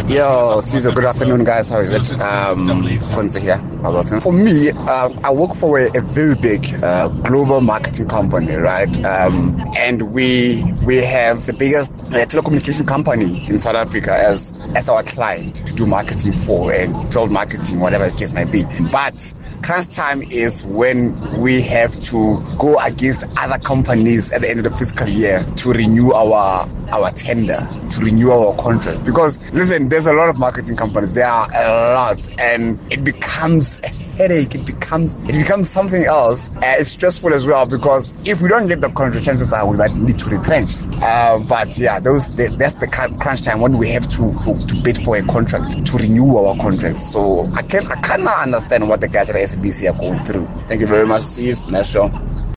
Yo, Caesar, good afternoon, guys. How is it? Kwanzaa here. For me, I work for a very big global marketing company, right? And we have the biggest telecommunication company in South Africa as our client to do marketing for, and field marketing, whatever the case might be. But crunch time is when we have to go against other companies at the end of the fiscal year to renew our tender, to renew our contract. Because listen, there's a lot of marketing companies. There are a lot, and it becomes a headache. It becomes something else. It's stressful as well, because if we don't get the contract, chances are we might need to retrench. But yeah, that's the crunch time when we have to bid for a contract, to renew our contracts. So I cannot understand what the guys at SBC are going through. Thank you very much. See you. Nice show.